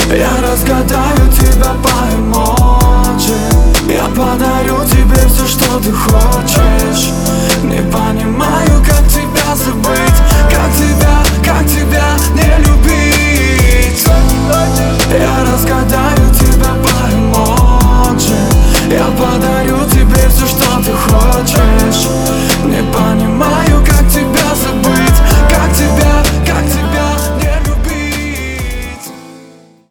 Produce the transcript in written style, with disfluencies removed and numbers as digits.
Я разгадаю тебя по эмоджи. Я подарю тебе все, что ты хочешь.